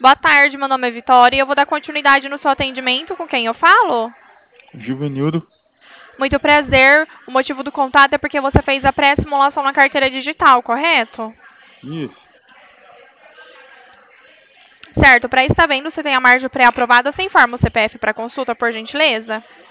Boa tarde, meu nome é Vitória e eu vou dar continuidade no seu atendimento. Com quem eu falo? Juvenildo, Muito prazer. O motivo do contato é porque você fez a pré-simulação na carteira digital, correto? isso. Certo, para estar vendo se tem a margem pré-aprovada, você informa o CPF para consulta, por gentileza?